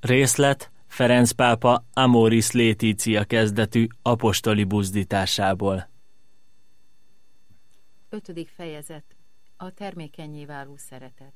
Részlet Ferenc pápa Amoris Laetitia kezdetű apostoli buzdításából. 5. fejezet. A termékennyé váló szeretet.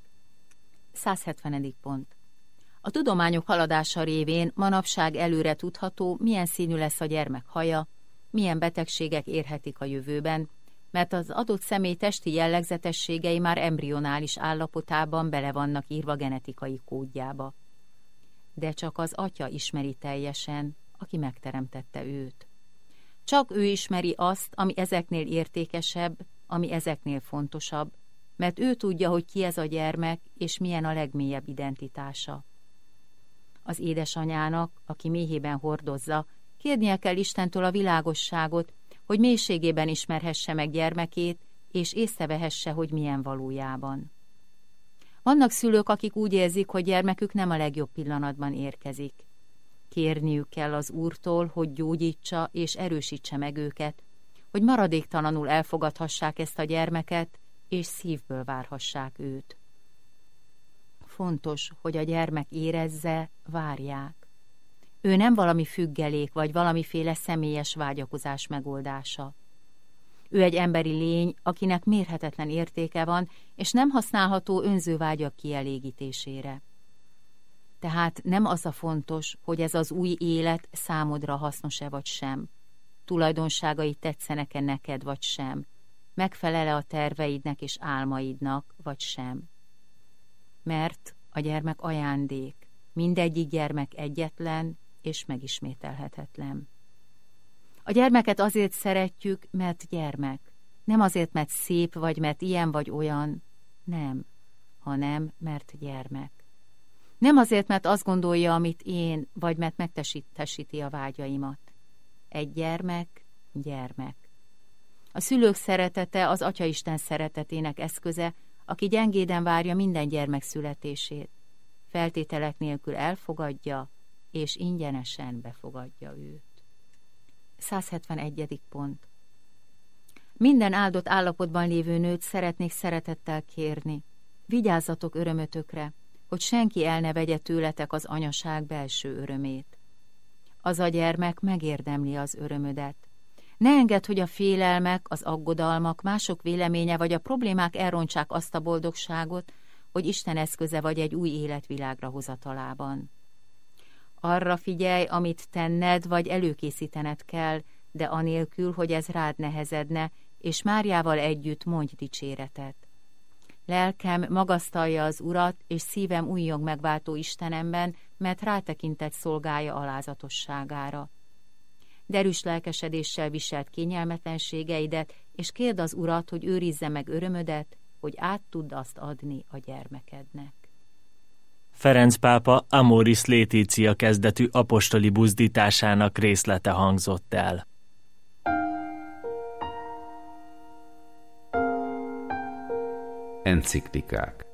170. pont. A tudományok haladása révén manapság előre tudható, milyen színű lesz a gyermek haja, milyen betegségek érhetik a jövőben, mert az adott személy testi jellegzetességei már embrionális állapotában bele vannak írva genetikai kódjába. De csak az Atya ismeri teljesen, aki megteremtette őt. Csak ő ismeri azt, ami ezeknél értékesebb, ami ezeknél fontosabb, mert ő tudja, hogy ki ez a gyermek, és milyen a legmélyebb identitása. Az édesanyának, aki méhében hordozza, kérnie kell Istentől a világosságot, hogy mélységében ismerhesse meg gyermekét, és észrevehesse, hogy milyen valójában. Vannak szülők, akik úgy érzik, hogy gyermekük nem a legjobb pillanatban érkezik. Kérniük kell az Úrtól, hogy gyógyítsa és erősítse meg őket, hogy maradéktalanul elfogadhassák ezt a gyermeket, és szívből várhassák őt. Fontos, hogy a gyermek érezze, várják. Ő nem valami függelék, vagy valamiféle személyes vágyakozás megoldása. Ő egy emberi lény, akinek mérhetetlen értéke van, és nem használható önző vágyak kielégítésére. Tehát nem az a fontos, hogy ez az új élet számodra hasznos-e vagy sem, tulajdonságai tetszenek-e neked vagy sem, megfelel-e a terveidnek és álmaidnak vagy sem. Mert a gyermek ajándék, mindegyik gyermek egyetlen és megismételhetetlen. A gyermeket azért szeretjük, mert gyermek, nem azért, mert szép vagy, mert ilyen vagy olyan, nem, hanem mert gyermek. Nem azért, mert azt gondolja, amit én, vagy mert megtestesíti a vágyaimat. Egy gyermek, gyermek. A szülők szeretete az Atyaisten szeretetének eszköze, aki gyengéden várja minden gyermek születését. Feltételek nélkül elfogadja, és ingyenesen befogadja őt. 171. pont. Minden áldott állapotban lévő nőt szeretnék szeretettel kérni. Vigyázzatok örömötökre, hogy senki el ne vegye tőletek az anyaság belső örömét. Az a gyermek megérdemli az örömödet. Ne engedd, hogy a félelmek, az aggodalmak, mások véleménye vagy a problémák elrontsák azt a boldogságot, hogy Isten eszköze vagy egy új életvilágra hozatalában. Arra figyelj, amit tenned vagy előkészítened kell, de anélkül, hogy ez rád nehezedne, és Máriával együtt mondj dicséretet. Lelkem magasztalja az Urat, és szívem újjong megváltó Istenemben, mert rátekintett szolgája alázatosságára. Derűs lelkesedéssel viselt kényelmetlenségeidet, és kérd az Urat, hogy őrizze meg örömödet, hogy át tudd azt adni a gyermekednek. Ferenc pápa Amoris Laetitia kezdetű apostoli buzdításának részlete hangzott el. Enciklikák.